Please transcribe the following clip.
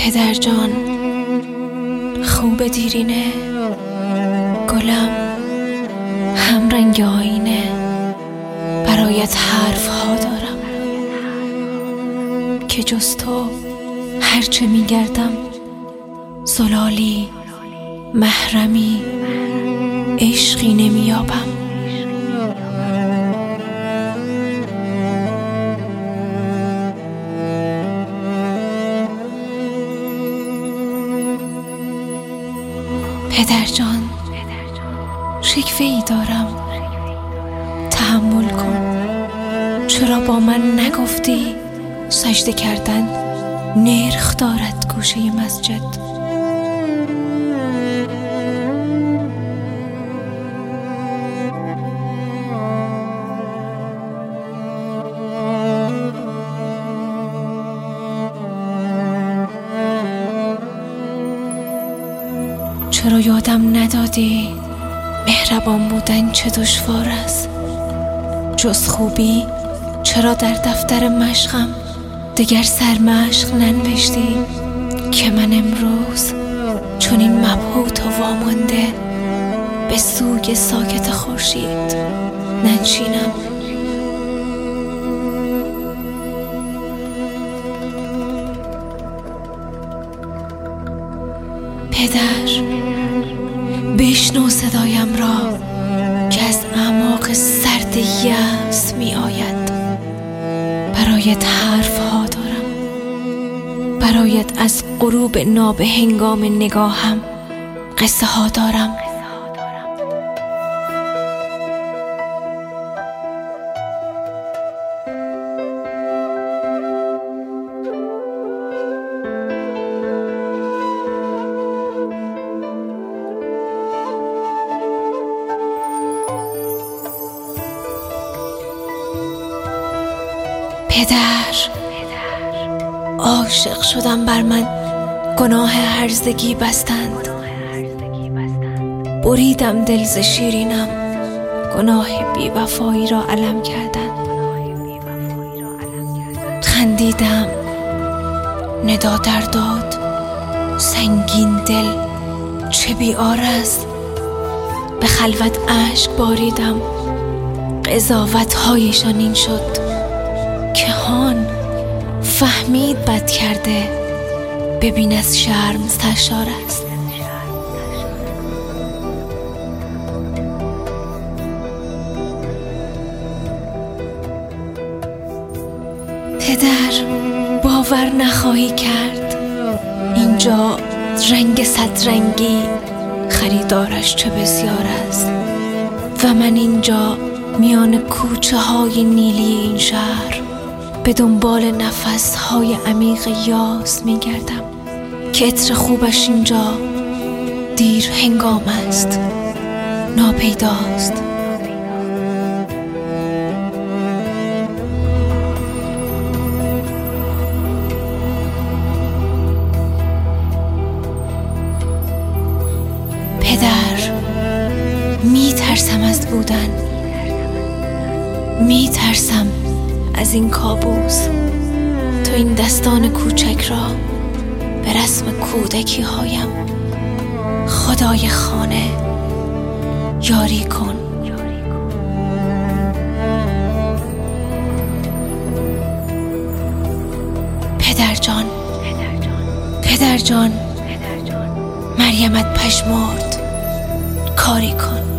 پدر جان خوب دیرینه، گلم هم رنگ آینه، برایت حرف ها دارم که جز تو هرچه میگردم زلالی محرمی عشقی نمیابم. پدر جان شکوه ای دارم، تحمل کن. چرا با من نگفتی سجده کردن نرخ دارد گوشه مسجد؟ چرا یادم ندادی مهربان بودن چه دشوار است؟ جز خوبی چرا در دفتر مشقم دگر سرمشق ننوشتی که من امروز چون این مبهوت و وامانده به سوی ساکت خورشید ننشینم؟ پدر بشنو صدایم را که از اعماق سرد یأس می آید. برایت حرف ها دارم، برایت از غروب ناب هنگام نگاهم قصه ها دارم. پدر عاشق شدم، بر من گناه هرزگی بستند. بریدم دل ز شیرینم، گناه بی‌وفایی را علم کردند. خندیدم ندا در داد، سنگین دل چه بی‌عار است. به خلوت اشک باریدم، قضاوت هایشان این شد که هان فهمید بد کرده، ببین از شرم سرشار است. پدر باور نخواهی کرد اینجا رنگ صد رنگی خریدارش چه بسیار است و من اینجا میان کوچه های نیلی این شهر به دنبال نفس های عمیق یاس می گردم که عطر خوبش اینجا دیر هنگام است، ناپیداست. پدر می ترسم از بودن، می ترسم از این کابوس. تو این دستان کوچک را به رسم کودکی هایم خدای خانه یاری کن. پدر جان، پدر جان، مریمت پژمرد، کاری کن.